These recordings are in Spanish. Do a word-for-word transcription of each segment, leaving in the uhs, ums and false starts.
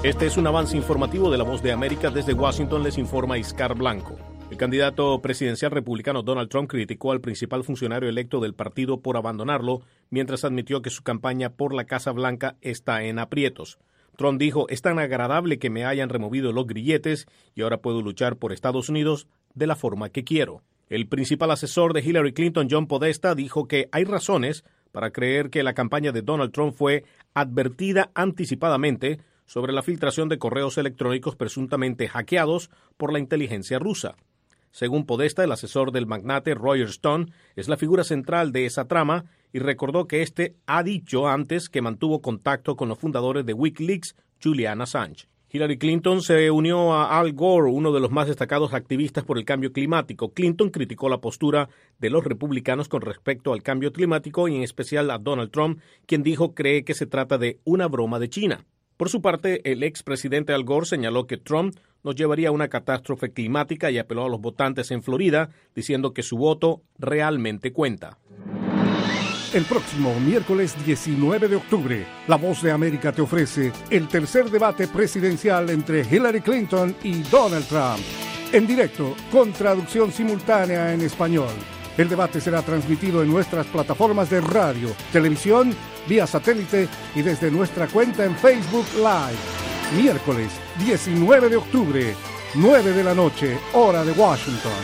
Este es un avance informativo de La Voz de América. Desde Washington les informa Iscar Blanco. El candidato presidencial republicano Donald Trump criticó al principal funcionario electo del partido por abandonarlo, mientras admitió que su campaña por la Casa Blanca está en aprietos. Trump dijo: es tan agradable que me hayan removido los grilletes y ahora puedo luchar por Estados Unidos de la forma que quiero. El principal asesor de Hillary Clinton, John Podesta, dijo que hay razones para creer que la campaña de Donald Trump fue advertida anticipadamente sobre la filtración de correos electrónicos presuntamente hackeados por la inteligencia rusa. Según Podesta, el asesor del magnate Roger Stone es la figura central de esa trama y recordó que éste ha dicho antes que mantuvo contacto con los fundadores de Wikileaks, Julian Assange. Hillary Clinton se unió a Al Gore, uno de los más destacados activistas por el cambio climático. Clinton criticó la postura de los republicanos con respecto al cambio climático y en especial a Donald Trump, quien dijo cree que se trata de una broma de China. Por su parte, el expresidente Al Gore señaló que Trump nos llevaría a una catástrofe climática y apeló a los votantes en Florida, diciendo que su voto realmente cuenta. El próximo miércoles diecinueve de octubre, La Voz de América te ofrece el tercer debate presidencial entre Hillary Clinton y Donald Trump. En directo, con traducción simultánea en español. El debate será transmitido en nuestras plataformas de radio, televisión, vía satélite y desde nuestra cuenta en Facebook Live. Miércoles diecinueve de octubre, nueve de la noche, hora de Washington.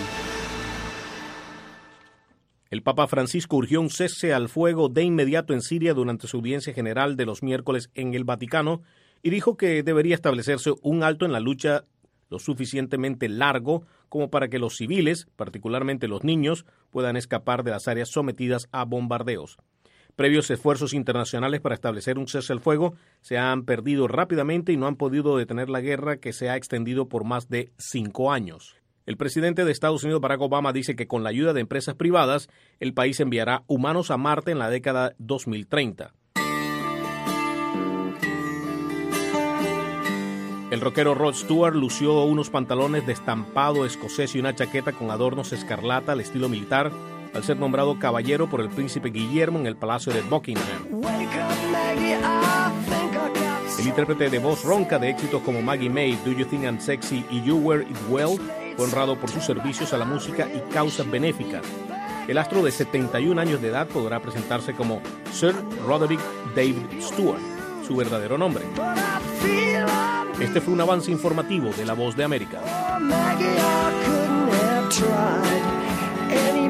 El Papa Francisco urgió un cese al fuego de inmediato en Siria durante su audiencia general de los miércoles en el Vaticano y dijo que debería establecerse un alto en la lucha lo suficientemente largo como para que los civiles, particularmente los niños, puedan escapar de las áreas sometidas a bombardeos. Previos esfuerzos internacionales para establecer un cese al fuego se han perdido rápidamente y no han podido detener la guerra que se ha extendido por más de cinco años. El presidente de Estados Unidos, Barack Obama, dice que con la ayuda de empresas privadas, el país enviará humanos a Marte en la década dos mil treinta. El rockero Rod Stewart lució unos pantalones de estampado escocés y una chaqueta con adornos escarlata al estilo militar al ser nombrado caballero por el príncipe Guillermo en el Palacio de Buckingham. El intérprete de voz ronca de éxitos como Maggie May, Do You Think I'm Sexy y You Wear It Well fue honrado por sus servicios a la música y causas benéficas. El astro de setenta y un años de edad podrá presentarse como Sir Roderick David Stewart, su verdadero nombre. Este fue un avance informativo de La Voz de América.